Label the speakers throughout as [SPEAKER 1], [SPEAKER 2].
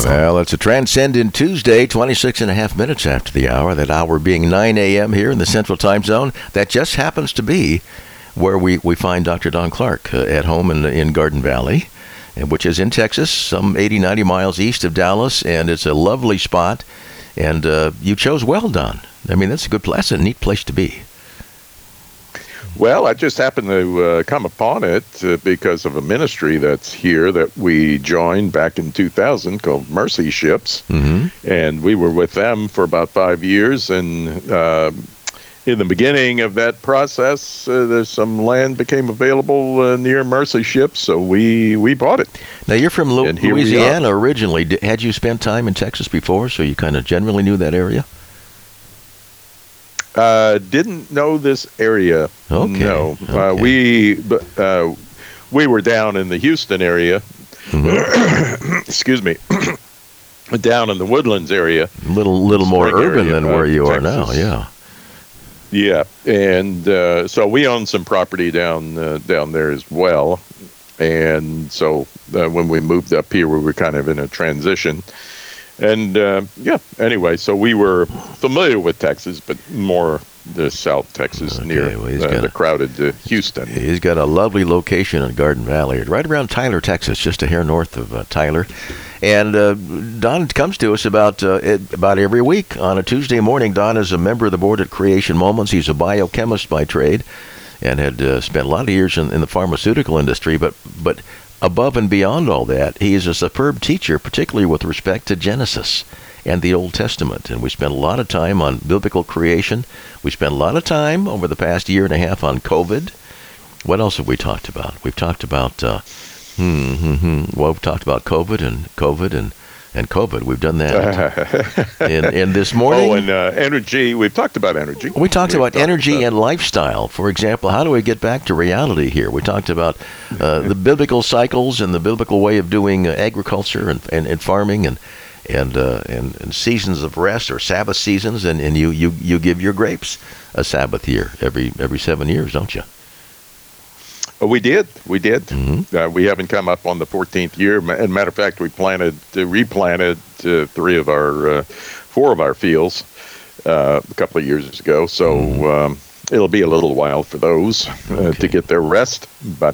[SPEAKER 1] Well, it's a Transcendent Tuesday, 26 and a half minutes after the hour, that hour being 9 a.m. here in the Central Time Zone. That just happens to be where we find Dr. Don Clark at home in Garden Valley, which is in Texas, some 80, 90 miles east of Dallas, and it's a lovely spot. And you chose well, Don. I mean, that's a neat place to be.
[SPEAKER 2] Well, I just happened to come upon it because of a ministry that's here that we joined back in 2000 called Mercy Ships. Mm-hmm. And we were with them for about 5 years. And in the beginning of that process, there's some land became available near Mercy Ships, so we bought it.
[SPEAKER 1] Now, you're from Louisiana originally. Had you spent time in Texas before, so you kind of generally knew that area?
[SPEAKER 2] Didn't know this area.
[SPEAKER 1] Okay.
[SPEAKER 2] No.
[SPEAKER 1] Okay.
[SPEAKER 2] We were down in the Houston area. Mm-hmm. Excuse me. Down in the Woodlands area.
[SPEAKER 1] A little more urban than where you are now, yeah.
[SPEAKER 2] Yeah, and so we own some property down there as well. And so when we moved up here, we were kind of in a transition. And, anyway, so we were familiar with Texas, but more the South Texas near the crowded Houston.
[SPEAKER 1] He's got a lovely location in Garden Valley, right around Tyler, Texas, just a hair north of Tyler. And Don comes to us about every week on a Tuesday morning. Don is a member of the board at Creation Moments. He's a biochemist by trade and had spent a lot of years in the pharmaceutical industry, but above and beyond all that, he is a superb teacher, particularly with respect to Genesis and the Old Testament. And we spent a lot of time on biblical creation. We spent a lot of time over the past year and a half on COVID. What else have we talked about? We've talked about we've talked about COVID and COVID. We've done that in this morning.
[SPEAKER 2] Oh, and energy. We've talked about energy.
[SPEAKER 1] We talked about energy and lifestyle. For example, how do we get back to reality here? We talked about the biblical cycles and the biblical way of doing agriculture and farming and seasons of rest or Sabbath seasons. And you give your grapes a Sabbath year every 7 years, don't you?
[SPEAKER 2] We did. Mm-hmm. We haven't come up on the 14th year. As a matter of fact, we replanted 4 of our fields a couple of years ago. So it'll be a little while for those to get their rest. But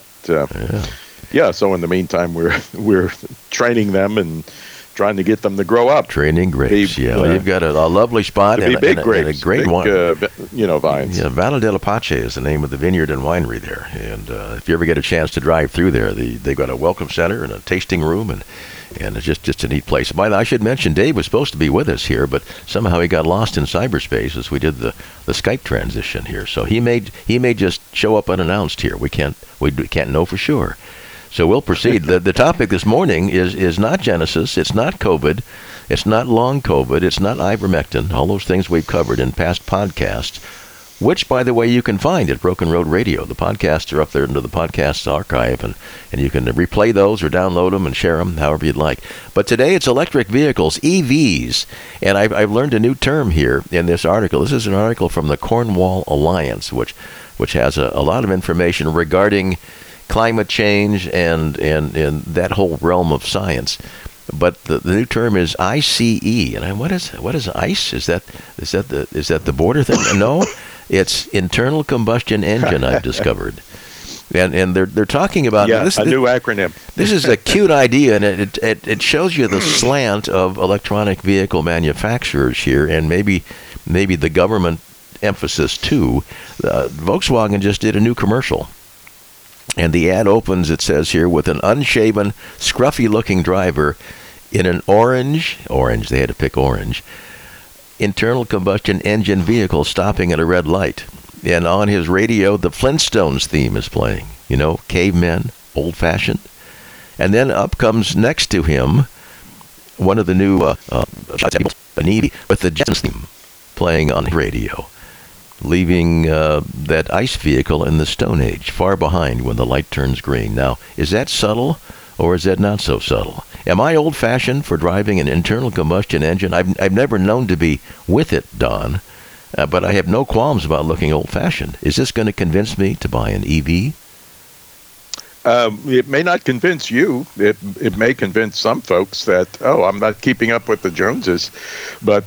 [SPEAKER 2] so in the meantime, we're training them and trying to get them to grow up.
[SPEAKER 1] Training grapes, you've got a lovely spot and
[SPEAKER 2] big grapes,
[SPEAKER 1] and a great
[SPEAKER 2] big,
[SPEAKER 1] wine.
[SPEAKER 2] Vines.
[SPEAKER 1] Yeah, Valle del Apache is the name of the vineyard and winery there. And if you ever get a chance to drive through there, they've got a welcome center and a tasting room, and it's just a neat place. By the way, I should mention, Dave was supposed to be with us here, but somehow he got lost in cyberspace as we did the Skype transition here. So he may just show up unannounced here. We can't know for sure. So we'll proceed. The topic this morning is not Genesis. It's not COVID. It's not long COVID. It's not ivermectin. All those things we've covered in past podcasts, which, by the way, you can find at Broken Road Radio. The podcasts are up there into the podcasts archive, and you can replay those or download them and share them however you'd like. But today it's electric vehicles, EVs, and I've learned a new term here in this article. This is an article from the Cornwall Alliance, which has a lot of information regarding climate change and that whole realm of science. But the new term is ICE. And what is ICE? Is that the border thing? No, it's internal combustion engine, I've discovered. And they're talking about
[SPEAKER 2] a new acronym.
[SPEAKER 1] This is a cute idea, and it shows you the slant of electronic vehicle manufacturers here, and maybe the government emphasis too. Volkswagen just did a new commercial. And the ad opens, it says here, with an unshaven, scruffy-looking driver in an orange, they had to pick orange, internal combustion engine vehicle stopping at a red light. And on his radio, the Flintstones theme is playing. Cavemen, old-fashioned. And then up comes next to him one of the new with the Jetsons theme playing on the radio, leaving that ICE vehicle in the Stone Age, far behind when the light turns green. Now, is that subtle, or is that not so subtle? Am I old-fashioned for driving an internal combustion engine? I've never known to be with it, Don, but I have no qualms about looking old-fashioned. Is this going to convince me to buy an EV?
[SPEAKER 2] It may not convince you. It may convince some folks that, oh, I'm not keeping up with the Joneses, but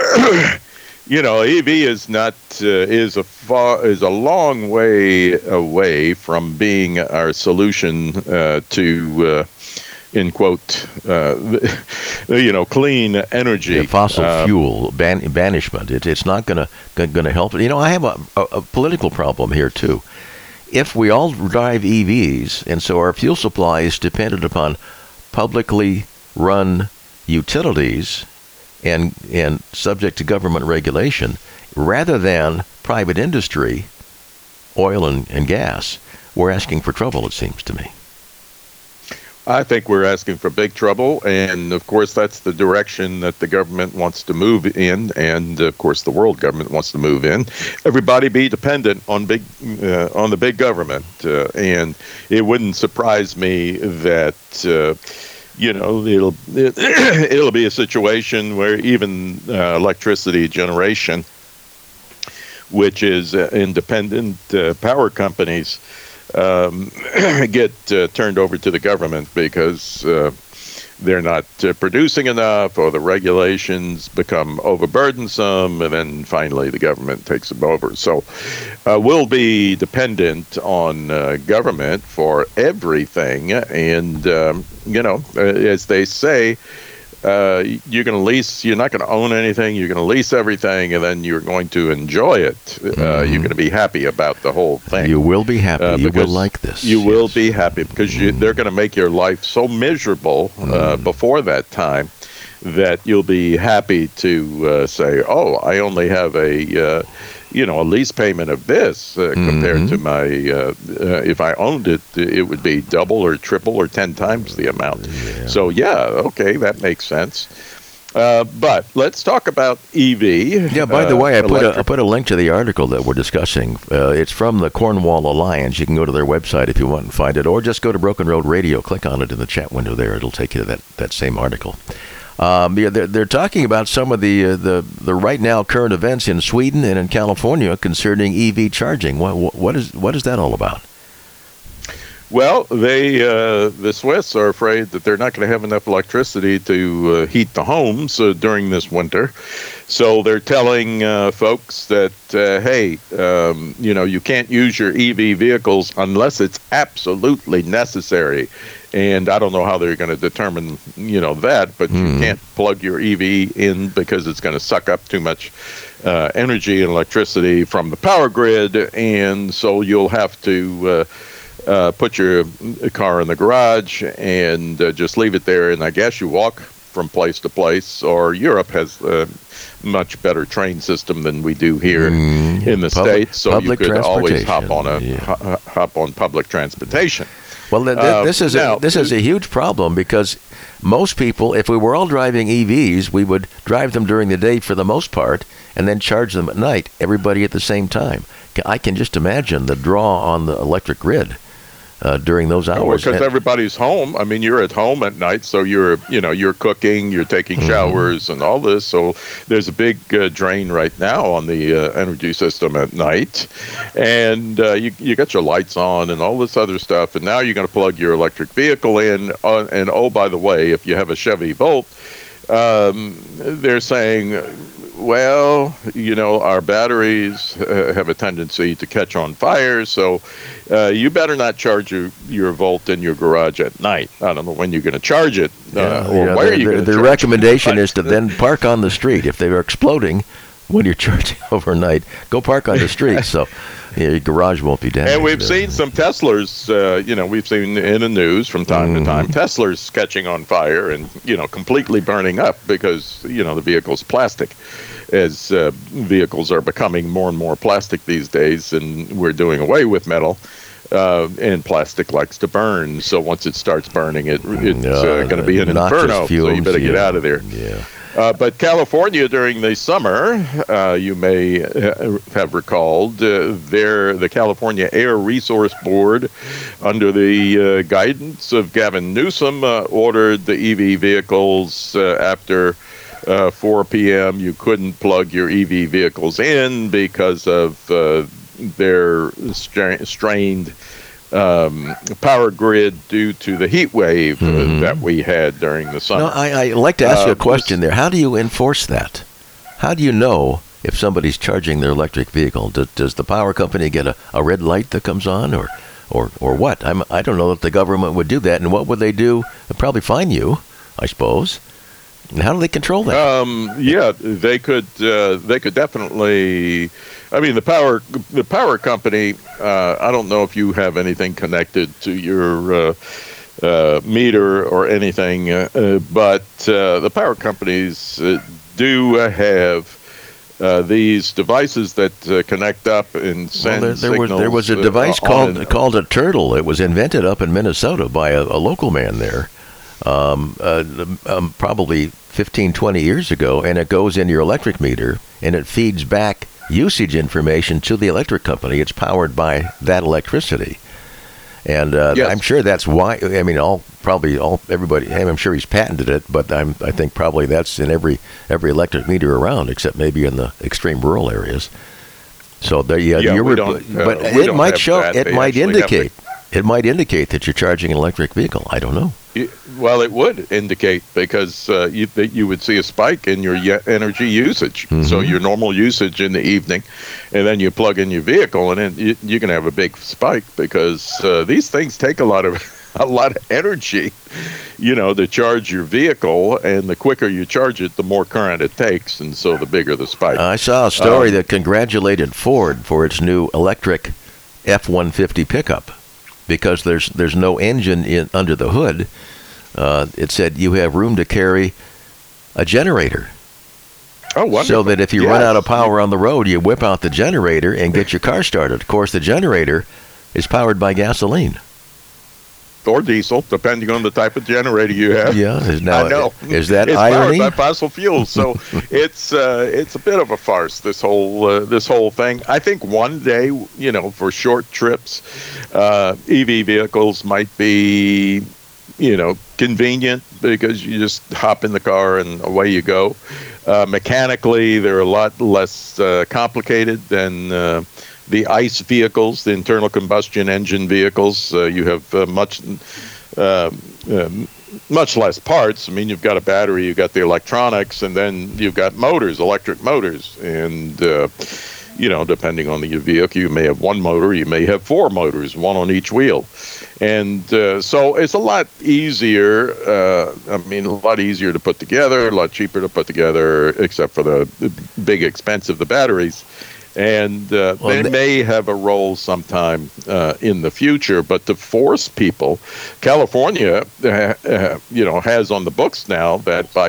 [SPEAKER 2] EV is not is a long way away from being our solution to in quote clean energy.
[SPEAKER 1] Yeah, fossil fuel banishment. It's not going to help. I have a political problem here too. If we all drive EVs, and so our fuel supply is dependent upon publicly run utilities and subject to government regulation, rather than private industry, oil and gas, we're asking for trouble, it seems to me.
[SPEAKER 2] I think we're asking for big trouble, and of course that's the direction that the government wants to move in, and of course the world government wants to move in. Everybody be dependent on the big government, and it wouldn't surprise me that it'll be a situation where even electricity generation, which is independent power companies, get turned over to the government because they're not producing enough, or the regulations become overburdensome, and then finally the government takes them over. So we'll be dependent on government for everything, and as they say, you're going to lease. You're not going to own anything. You're going to lease everything, and then you're going to enjoy it. You're going to be happy about the whole thing.
[SPEAKER 1] You will be happy. You will like this.
[SPEAKER 2] You will be happy because they're going to make your life so miserable before that time that you'll be happy to say, "Oh, I only have a lease payment of this compared to my, if I owned it, it would be double or triple or 10 times the amount." Yeah. So, okay, that makes sense. But let's talk about EV.
[SPEAKER 1] Yeah, by the way, I put a link to the article that we're discussing. It's from the Cornwall Alliance. You can go to their website if you want and find it, or just go to Broken Road Radio, click on it in the chat window there. It'll take you to that same article. They're talking about some of the right now current events in Sweden and in California concerning EV charging. What is that all about?
[SPEAKER 2] Well, the Swiss are afraid that they're not going to have enough electricity to heat the homes during this winter. So they're telling folks that, hey, you can't use your EV vehicles unless it's absolutely necessary. And I don't know how they're going to determine, that, but you can't plug your EV in because it's going to suck up too much energy and electricity from the power grid. And so you'll have to put your car in the garage and just leave it there. And I guess you walk from place to place, or Europe has a much better train system than we do here in the States. So you could always hop on public transportation.
[SPEAKER 1] Well, this is a huge problem because most people, if we were all driving EVs, we would drive them during the day for the most part and then charge them at night, everybody at the same time. I can just imagine the draw on the electric grid during those hours.
[SPEAKER 2] Because everybody's home. I mean, you're at home at night, so you're cooking, you're taking showers and all this. So there's a big drain right now on the energy system at night. And you got your lights on and all this other stuff. And now you're going to plug your electric vehicle in. And oh, by the way, if you have a Chevy Volt, they're saying, well, our batteries have a tendency to catch on fire, so you better not charge your Volt in your garage at night. I don't know when you're going to charge it, or where you're going to charge it. The
[SPEAKER 1] recommendation is to then park on the street. If they are exploding when you're charging overnight, go park on the street, so your garage won't be damaged.
[SPEAKER 2] And we've seen some Teslas, we've seen in the news from time to time, Teslas catching on fire and, completely burning up because, the vehicle's plastic. As vehicles are becoming more and more plastic these days, and we're doing away with metal, and plastic likes to burn. So once it starts burning, it's going to be an inferno, so you better get out of there.
[SPEAKER 1] Yeah.
[SPEAKER 2] But California during the summer, you may have recalled, the California Air Resource Board, under the guidance of Gavin Newsom, ordered the EV vehicles after 4 p.m. You couldn't plug your EV vehicles in because of their strained power grid due to the heat wave that we had during the summer.
[SPEAKER 1] No, I'd like to ask you a question there. How do you enforce that? How do you know if somebody's charging their electric vehicle? Does the power company get a red light that comes on, or what? I don't know if the government would do that, and what would they do? They'd probably fine you, I suppose. And how do they control that?
[SPEAKER 2] Yeah, they could definitely. I mean, the power company. I don't know if you have anything connected to your meter or anything, but the power companies do have these devices that connect up and send signals.
[SPEAKER 1] There was a device called a Turtle. It was invented up in Minnesota by a local man there, probably 15, 20 years ago, and it goes in your electric meter, and it feeds back usage information to the electric company. It's powered by that electricity. And yes. I'm sure that's why. I mean, everybody. I'm sure he's patented it, but I think probably that's in every electric meter around, except maybe in the extreme rural areas. So there, but it might show. It might indicate. It might indicate that you're charging an electric vehicle. I don't know.
[SPEAKER 2] Well, it would indicate because you would see a spike in your energy usage. Mm-hmm. So your normal usage in the evening, and then you plug in your vehicle, and then you can have a big spike because these things take a lot of energy, to charge your vehicle, and the quicker you charge it, the more current it takes, and so the bigger the spike.
[SPEAKER 1] I saw a story that congratulated Ford for its new electric F-150 pickup. Because there's no engine under the hood, it said you have room to carry a generator.
[SPEAKER 2] Oh, wonderful.
[SPEAKER 1] So that if you run out of power on the road, you whip out the generator and get your car started. Of course, the generator is powered by gasoline.
[SPEAKER 2] Or diesel, depending on the type of generator you have.
[SPEAKER 1] Yeah,
[SPEAKER 2] I know.
[SPEAKER 1] Is that
[SPEAKER 2] it's
[SPEAKER 1] irony?
[SPEAKER 2] Powered by fossil fuels, so it's a bit of a farce. This whole thing. I think one day, for short trips, EV vehicles might be, convenient because you just hop in the car and away you go. Mechanically, they're a lot less complicated than the ICE vehicles, the internal combustion engine vehicles. You have much less parts. I mean, you've got a battery, you've got the electronics, and then you've got motors, electric motors. And, depending on your vehicle, you may have one motor, you may have four motors, one on each wheel. And so it's a lot easier, a lot easier to put together, a lot cheaper to put together, except for the big expense of the batteries. And they may have a role sometime in the future, but to force people, California, has on the books now that by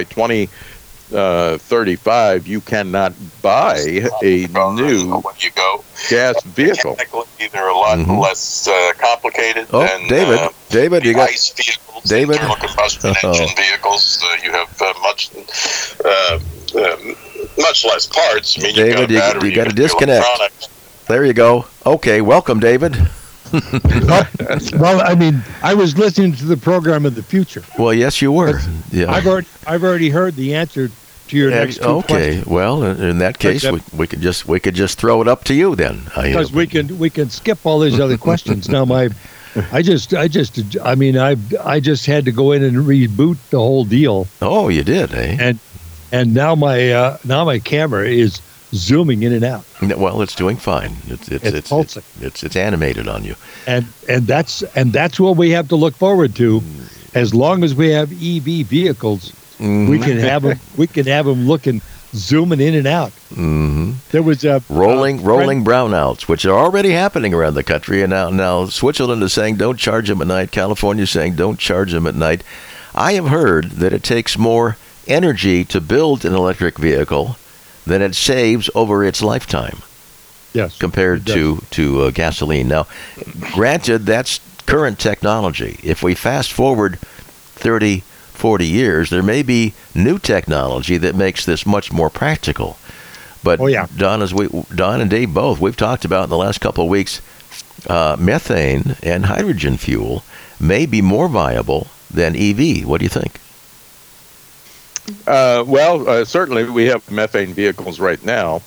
[SPEAKER 2] 2035 you cannot buy a new gas vehicle. They're a lot less complicated than
[SPEAKER 1] David, you got
[SPEAKER 2] ICE vehicles, internal combustion engine vehicles. You have much less parts. I mean,
[SPEAKER 1] David, you got to disconnect. There you go. Okay, welcome, David.
[SPEAKER 3] Well, I was listening to the program of the future.
[SPEAKER 1] Well, yes, you were. Yeah.
[SPEAKER 3] I've already heard the answer to your next two questions.
[SPEAKER 1] Okay, well, in that case, we could just throw it up to you then.
[SPEAKER 3] Because we can skip all these other questions. Now, I just had to go in and reboot the whole deal.
[SPEAKER 1] Oh, you did, eh?
[SPEAKER 3] And now my camera is zooming in and out.
[SPEAKER 1] Well, it's doing fine.
[SPEAKER 3] It's pulsing.
[SPEAKER 1] It's animated on you.
[SPEAKER 3] And that's what we have to look forward to. As long as we have EV vehicles, we can have them looking, zooming in and out.
[SPEAKER 1] Mm-hmm.
[SPEAKER 3] There was a
[SPEAKER 1] rolling brownouts, which are already happening around the country. And now Switzerland is saying don't charge them at night. California is saying don't charge them at night. I have heard that it takes more energy to build an electric vehicle than it saves over its lifetime.
[SPEAKER 3] Yes,
[SPEAKER 1] compared to gasoline. Now, granted, that's current technology. If we fast forward 30, 40 years, there may be new technology that makes this much more practical. But Don and Dave both, we've talked about in the last couple of weeks, methane and hydrogen fuel may be more viable than EV. What do you think?
[SPEAKER 2] Certainly we have methane vehicles right now,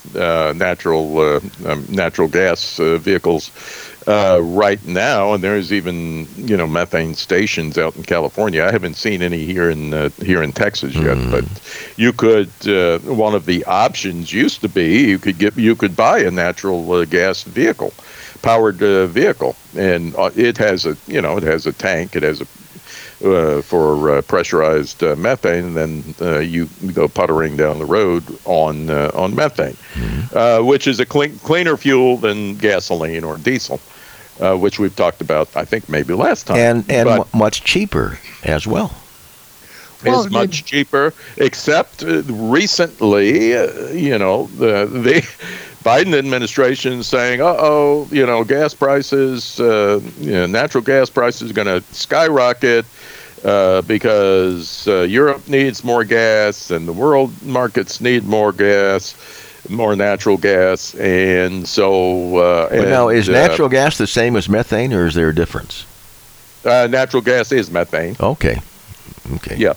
[SPEAKER 2] natural gas vehicles right now, and there's even methane stations out in California. I haven't seen any here in Texas yet, but you could. One of the options used to be you could buy a natural gas vehicle, powered vehicle, and it has a tank, it has a for pressurized methane, and then you go puttering down the road on methane, which is a cleaner fuel than gasoline or diesel, which we've talked about, I think, maybe last time.
[SPEAKER 1] And much cheaper as well.
[SPEAKER 2] Is much cheaper, except recently, the Biden administration saying, gas prices, natural gas prices are going to skyrocket because Europe needs more gas and the world markets need more gas, more natural gas. And so...
[SPEAKER 1] now, is natural gas the same as methane, or is there a difference?
[SPEAKER 2] Natural gas is methane.
[SPEAKER 1] Okay.
[SPEAKER 2] Yeah.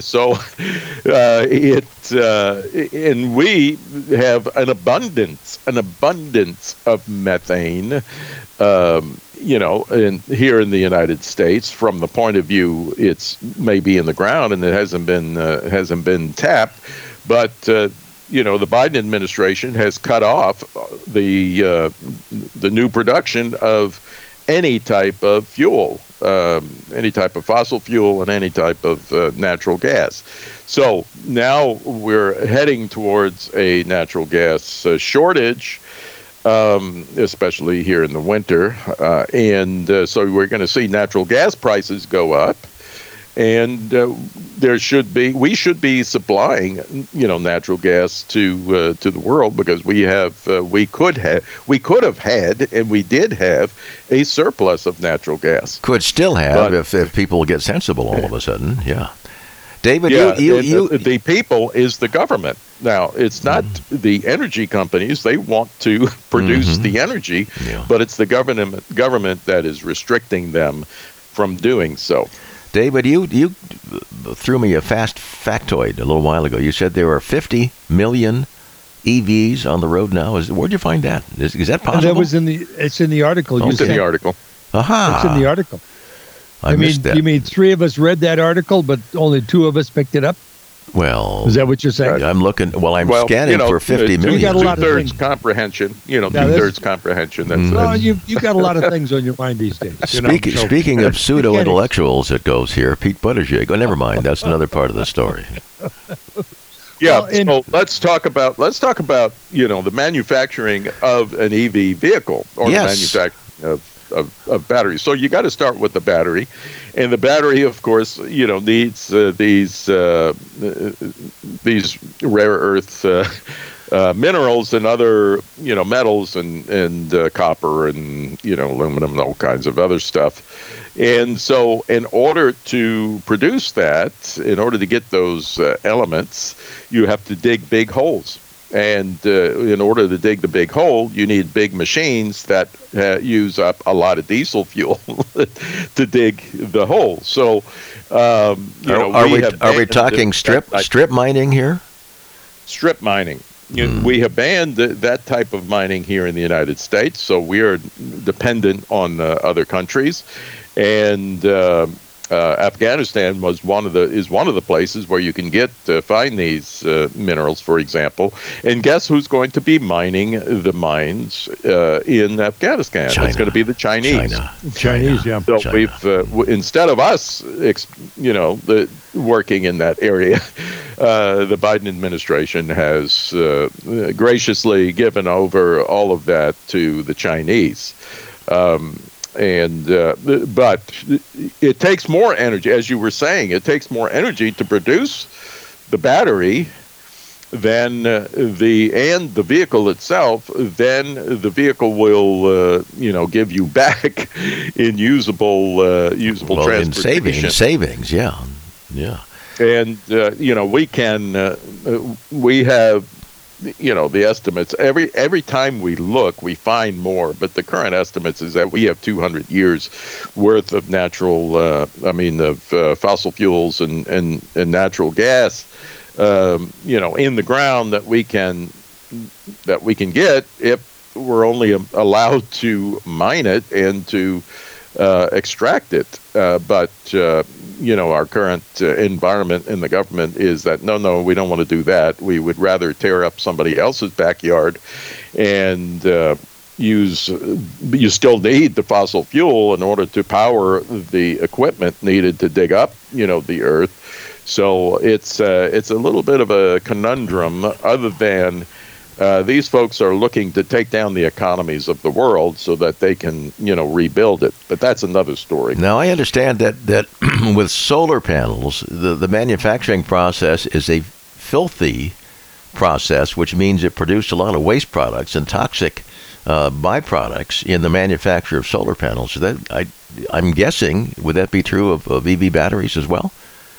[SPEAKER 2] And we have an abundance of methane, here in the United States. From the point of view, it's maybe in the ground and it hasn't been tapped, but the Biden administration has cut off the new production of any type of fuel, any type of fossil fuel, and any type of natural gas. So now we're heading towards a natural gas shortage, especially here in the winter. So we're going to see natural gas prices go up. And we should be supplying, natural gas to the world, because we could have had, and we did have, a surplus of natural gas.
[SPEAKER 1] Could still have, if people get sensible all of a sudden. Yeah, David,
[SPEAKER 2] the people is the government. Now, it's not the energy companies; they want to produce the energy, but it's the government that is restricting them from doing so.
[SPEAKER 1] David, you threw me a fast factoid a little while ago. You said there are 50 million EVs on the road now. Where'd you find that? Is that possible?
[SPEAKER 3] That was it's in the article.
[SPEAKER 2] It's in the article.
[SPEAKER 1] Aha.
[SPEAKER 3] It's in the article.
[SPEAKER 1] I missed that.
[SPEAKER 3] You mean 3 of us read that article, but only 2 of us picked it up?
[SPEAKER 1] Well,
[SPEAKER 3] is that what you're saying?
[SPEAKER 1] I'm looking. Well, I'm scanning for 50 million.
[SPEAKER 3] You got a lot of
[SPEAKER 2] two-thirds comprehension. Two-thirds comprehension.
[SPEAKER 3] You've got a lot of things on your mind these days.
[SPEAKER 1] Speaking of pseudo-intellectuals that goes here, Pete Buttigieg. Oh, never mind. That's another part of the story.
[SPEAKER 2] Yeah. So let's talk about the manufacturing of an EV vehicle, or the manufacturing of batteries. So you got to start with the battery, and the battery, of course, needs these rare earth minerals and other metals and copper and aluminum and all kinds of other stuff. And so, in order to produce that, in order to get those elements, you have to dig big holes. And in order to dig the big hole, you need big machines that use up a lot of diesel fuel to dig the hole. So,
[SPEAKER 1] are we talking strip mining here?
[SPEAKER 2] Strip mining. We have banned that type of mining here in the United States, so we are dependent on other countries. And Afghanistan is one of the places where you can find these minerals, for example. And guess who's going to be mining the mines in Afghanistan?
[SPEAKER 1] China.
[SPEAKER 2] It's going to be the Chinese.
[SPEAKER 3] Chinese, yeah.
[SPEAKER 2] So we've instead of us, working in that area, the Biden administration has graciously given over all of that to the Chinese. But it takes more energy, as you were saying. It takes more energy to produce the battery than the vehicle itself. Then the vehicle will give you back in usable transportation.
[SPEAKER 1] In savings, yeah.
[SPEAKER 2] And we have. The estimates, every time we look, we find more, but the current estimates is that we have 200 years worth of fossil fuels and natural gas in the ground that we can get if we're only allowed to mine it and to extract it. But our current environment in the government is that no, we don't want to do that. We would rather tear up somebody else's backyard and you still need the fossil fuel in order to power the equipment needed to dig up, the earth. So it's a little bit of a conundrum, other than these folks are looking to take down the economies of the world so that they can, rebuild it. But that's another story.
[SPEAKER 1] Now, I understand that with solar panels, the manufacturing process is a filthy process, which means it produced a lot of waste products and toxic byproducts in the manufacture of solar panels. I'm guessing, would that be true of EV batteries as well?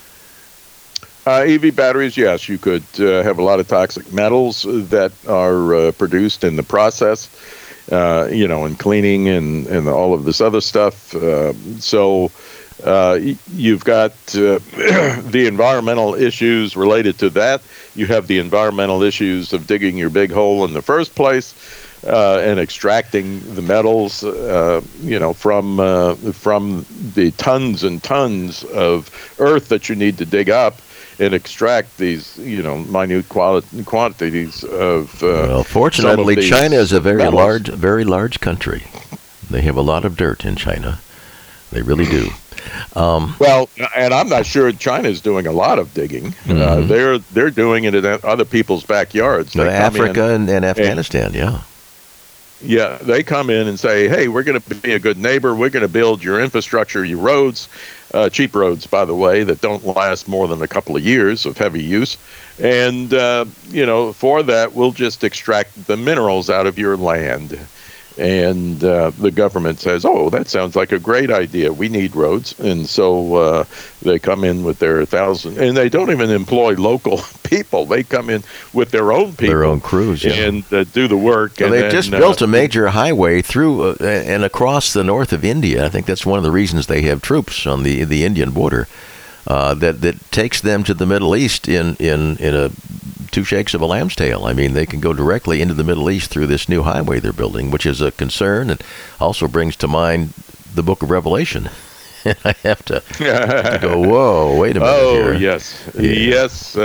[SPEAKER 2] EV batteries, yes. You could have a lot of toxic metals that are produced in the process, and cleaning and all of this other stuff. So you've got the environmental issues related to that. You have the environmental issues of digging your big hole in the first place. And extracting the metals, from the tons and tons of earth that you need to dig up and extract these, minute quantities of.
[SPEAKER 1] Well, fortunately,
[SPEAKER 2] of
[SPEAKER 1] China is a very
[SPEAKER 2] metals.
[SPEAKER 1] very large country. They have a lot of dirt in China. They really do.
[SPEAKER 2] Well, and I'm not sure China is doing a lot of digging.
[SPEAKER 1] Mm-hmm.
[SPEAKER 2] They're doing it in other people's backyards.
[SPEAKER 1] Africa and Afghanistan, yeah.
[SPEAKER 2] Yeah, they come in and say, hey, we're going to be a good neighbor. We're going to build your infrastructure, your roads, cheap roads, by the way, that don't last more than a couple of years of heavy use. And, for that, we'll just extract the minerals out of your land. And the government says, oh, that sounds like a great idea. We need roads. And so they come in with their 1,000, and they don't even employ local people. They come in with their own people.
[SPEAKER 1] Their own crews, yeah.
[SPEAKER 2] And do the work.
[SPEAKER 1] Well, they've just built a major highway through and across the north of India. I think that's one of the reasons they have troops on the Indian border that takes them to the Middle East in a two shakes of a lamb's tail. I mean, they can go directly into the Middle East through this new highway they're building, which is a concern and also brings to mind the book of Revelation. And I have to go, whoa, wait a minute here.
[SPEAKER 2] Yes.
[SPEAKER 1] Yeah.
[SPEAKER 2] Yes,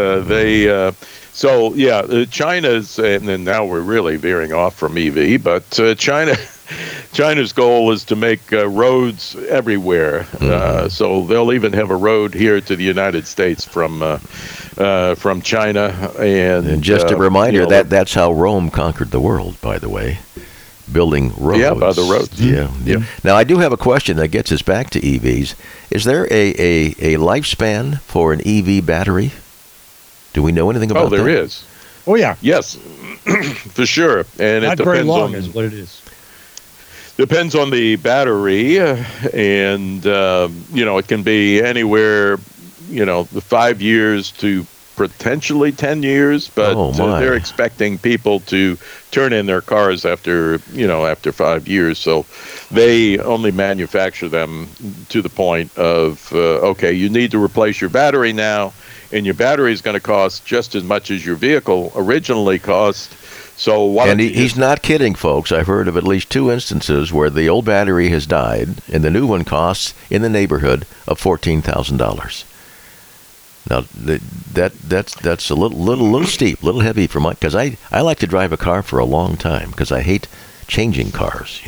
[SPEAKER 2] China's, and then now we're really veering off from EV, but China's goal is to make roads everywhere.
[SPEAKER 1] Mm-hmm.
[SPEAKER 2] So they'll even have a road here to the United States from China. And
[SPEAKER 1] just a reminder, that's how Rome conquered the world, by the way. Building roads.
[SPEAKER 2] Yeah, by the roads.
[SPEAKER 1] Yeah. Now, I do have a question that gets us back to EVs. Is there a lifespan for an EV battery? Do we know anything about that?
[SPEAKER 2] Oh, there is.
[SPEAKER 3] Oh, yeah.
[SPEAKER 2] Yes, for sure. And
[SPEAKER 3] Not
[SPEAKER 2] it
[SPEAKER 3] very
[SPEAKER 2] depends
[SPEAKER 3] long
[SPEAKER 2] on
[SPEAKER 3] is what it is.
[SPEAKER 2] Depends on the battery, and it can be anywhere, 5 years to potentially 10 years, but they're expecting people to turn in their cars after 5 years. So they only manufacture them to the point of, okay, you need to replace your battery now, and your battery is going to cost just as much as your vehicle originally cost. So
[SPEAKER 1] he's not kidding, folks. I've heard of at least 2 instances where the old battery has died, and the new one costs in the neighborhood of $14,000. Now that's a little steep, a little heavy for my, because I like to drive a car for a long time because I hate changing cars.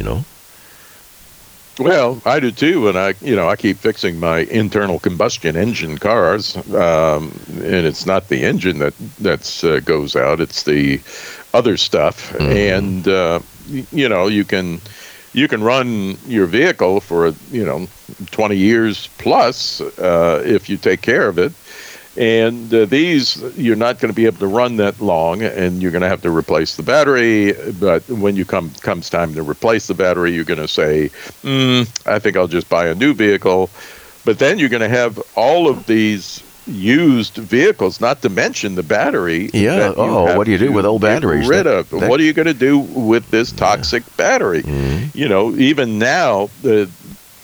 [SPEAKER 2] Well, I do too, and I keep fixing my internal combustion engine cars, and it's not the engine that goes out; it's the other stuff. Mm-hmm. And you can run your vehicle for 20 years plus if you take care of it. And these, you're not going to be able to run that long, and you're going to have to replace the battery. But when comes time to replace the battery, you're going to say, I think I'll just buy a new vehicle. But then you're going to have all of these used vehicles, not to mention the battery.
[SPEAKER 1] Yeah. What do you do with old batteries?
[SPEAKER 2] What are you going to do with this toxic battery? Mm-hmm. Even now,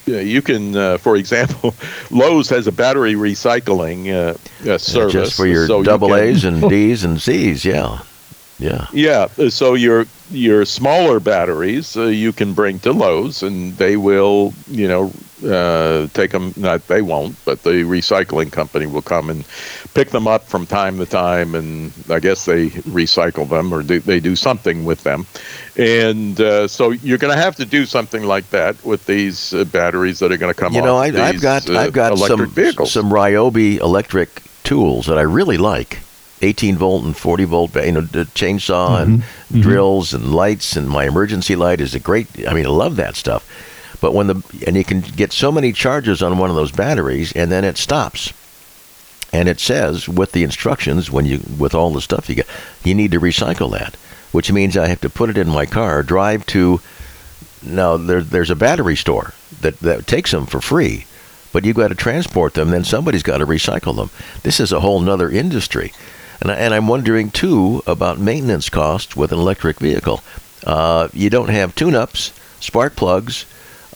[SPEAKER 2] you can, for example, Lowe's has a battery recycling service.
[SPEAKER 1] Just for your double A's and D's and C's, yeah.
[SPEAKER 2] Yeah, so your smaller batteries you can bring to Lowe's, and they will, take them. Not they won't, but the recycling company will come and pick them up from time to time, and I guess they recycle them or they do something with them. And so you're going to have to do something like that with these batteries that are going to come off.
[SPEAKER 1] I've got
[SPEAKER 2] electric vehicles.
[SPEAKER 1] some Ryobi electric tools that I really like. 18-volt and 40-volt, the chainsaw and drills and lights, and my emergency light is I love that stuff. But and you can get so many charges on one of those batteries, and then it stops. And it says with the instructions, with all the stuff you get, you need to recycle that, which means I have to put it in my car, drive to. Now there's a battery store that takes them for free, but you've got to transport them. Then somebody's got to recycle them. This is a whole nother industry. And I'm wondering, too, about maintenance costs with an electric vehicle. You don't have tune-ups, spark plugs,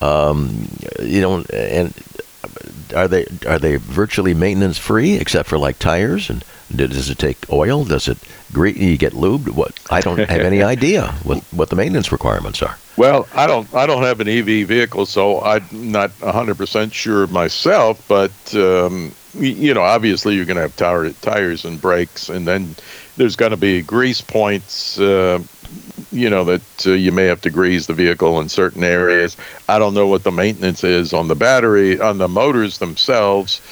[SPEAKER 1] and are they virtually maintenance-free except for like tires? And does it take oil? Does it you get lubed? What? I don't have any idea what the maintenance requirements are.
[SPEAKER 2] Well, I don't have an EV vehicle, so I'm not 100% sure myself. But obviously you're going to have tires and brakes, and then there's going to be grease points. That you may have to grease the vehicle in certain areas. I don't know what the maintenance is on the battery, on the motors themselves.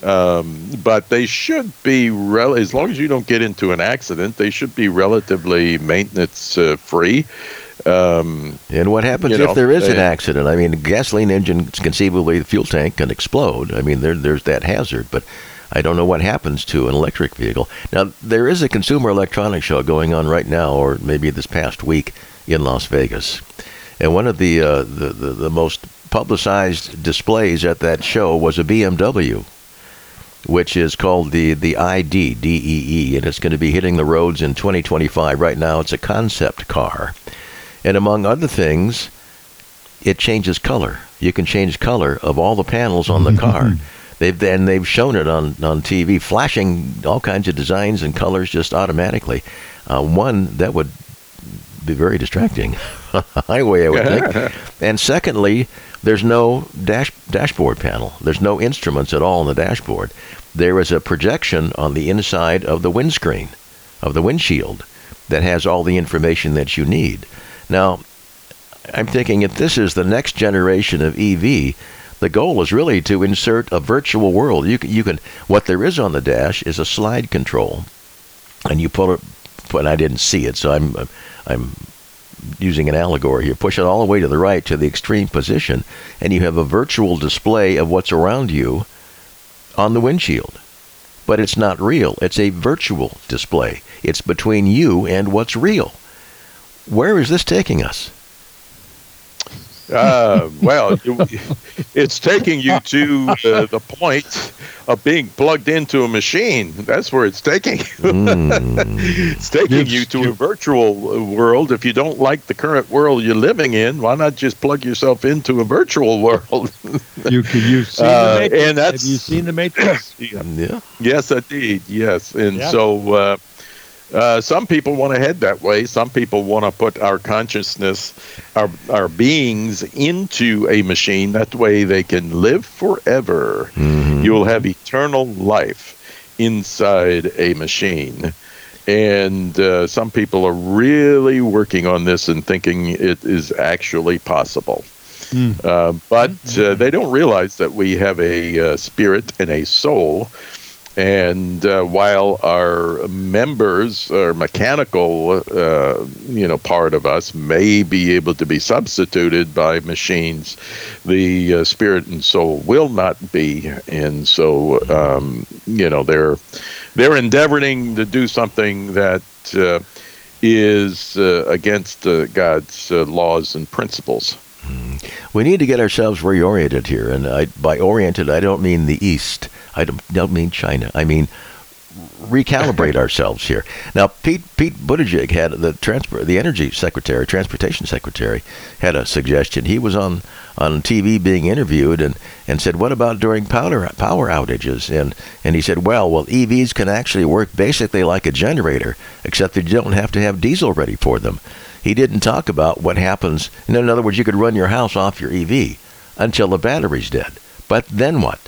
[SPEAKER 2] But they should be as long as you don't get into an accident, they should be relatively maintenance free.
[SPEAKER 1] And what happens if there is an accident? I mean, a gasoline engine, conceivably, the fuel tank can explode. I mean, there's that hazard, but I don't know what happens to an electric vehicle. Now, there is a Consumer Electronics Show going on right now, or maybe this past week, in Las Vegas. And one of the most publicized displays at that show was a BMW, which is called the ID, DEE, and it's going to be hitting the roads in 2025. Right now, it's a concept car. And among other things, it changes color. You can change color of all the panels on the car. They've shown it on TV, flashing all kinds of designs and colors just automatically. One, that would be very distracting. Highway, I would think. And secondly, there's no dashboard panel. There's no instruments at all on the dashboard. There is a projection on the inside of the windscreen, of the windshield, that has all the information that you need. Now, I'm thinking if this is the next generation of EV, the goal is really to insert a virtual world. You can what there is on the dash is a slide control, and you pull it. But I didn't see it, so I'm using an allegory here. Push it all the way to the right to the extreme position, and you have a virtual display of what's around you on the windshield. But it's not real. It's a virtual display. It's between you and what's real. Where is this taking us?
[SPEAKER 2] Well, it's taking you to the point of being plugged into a machine. That's where it's taking you. It's taking you to a virtual world. If you don't like the current world you're living in, why not just plug yourself into a virtual world?
[SPEAKER 3] You've seen the Matrix.
[SPEAKER 2] And
[SPEAKER 3] have you seen the Matrix?
[SPEAKER 1] Yeah.
[SPEAKER 2] Yes, indeed. Yes. And so some people want to head that way. Some people want to put our consciousness, our beings into a machine. That way they can live forever. Mm-hmm. You will have eternal life inside a machine. And some people are really working on this and thinking it is actually possible. But they don't realize that we have a spirit and a soul. And while our members, our mechanical, part of us may be able to be substituted by machines, the spirit and soul will not be. And so, they're endeavoring to do something that is against God's laws and principles.
[SPEAKER 1] We need to get ourselves reoriented here, and by oriented, I don't mean the East. I don't mean China. I mean recalibrate ourselves here. Now, Pete Buttigieg had the energy secretary, transportation secretary, had a suggestion. He was on TV being interviewed and said, "What about during power outages?" And he said, well, EVs can actually work basically like a generator, except that you don't have to have diesel ready for them. He didn't talk about what happens. In other words, you could run your house off your EV until the battery's dead. But then what?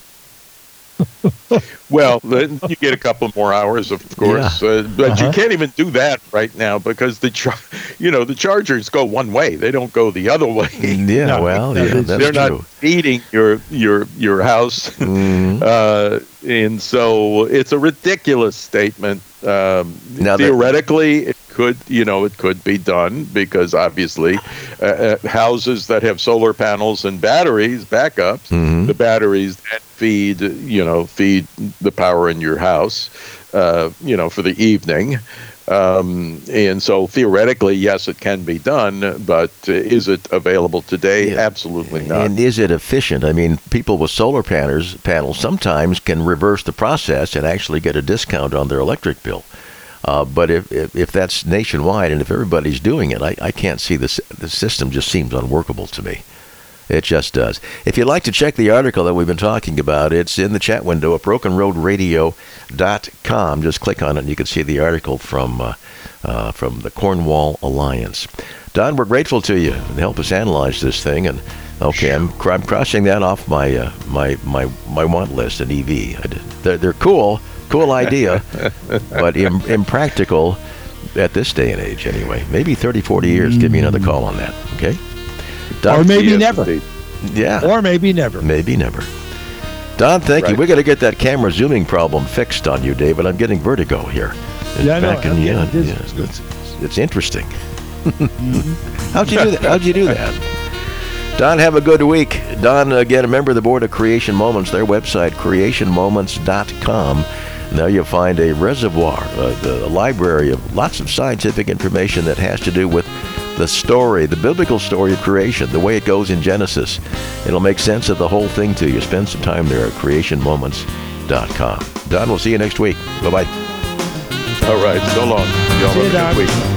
[SPEAKER 2] Well, then you get a couple more hours, of course, but you can't even do that right now because the chargers go one way; they don't go the other way.
[SPEAKER 1] Yeah, no, well, yeah, that's
[SPEAKER 2] they're
[SPEAKER 1] true.
[SPEAKER 2] Not feeding your house, and so it's a ridiculous statement. Now theoretically, it could be done because obviously houses that have solar panels and batteries, backups, the batteries that feed the power in your house, for the evening. And so theoretically, yes, it can be done, but is it available today? Yeah. Absolutely not.
[SPEAKER 1] And is it efficient? I mean, people with solar panels sometimes can reverse the process and actually get a discount on their electric bill. But if that's nationwide and if everybody's doing it, I can't see this. The system just seems unworkable to me. It just does. If you'd like to check the article that we've been talking about, it's in the chat window at brokenroadradio.com. Just click on it and you can see the article from the Cornwall Alliance. Don, we're grateful to you to help us analyze this thing. And okay, I'm crossing that off my want list, an EV. They're cool idea, but impractical at this day and age anyway. Maybe 30, 40 years. Give me another call on that, okay?
[SPEAKER 3] Or maybe never.
[SPEAKER 1] Yeah.
[SPEAKER 3] Or maybe never.
[SPEAKER 1] Maybe never. Don, thank you. We got to get that camera zooming problem fixed on you, David. I'm getting vertigo here. It's interesting. How'd you do that? Don, have a good week. Don, again, a member of the board of Creation Moments. Their website, creationmoments.com. Now you'll find a reservoir, a library of lots of scientific information that has to do with the story, the biblical story of creation, the way it goes in Genesis. It'll make sense of the whole thing to you. Spend some time there at creationmoments.com. Don, we'll see you next week. Bye-bye.
[SPEAKER 2] All right. So long. Y'all have a good week.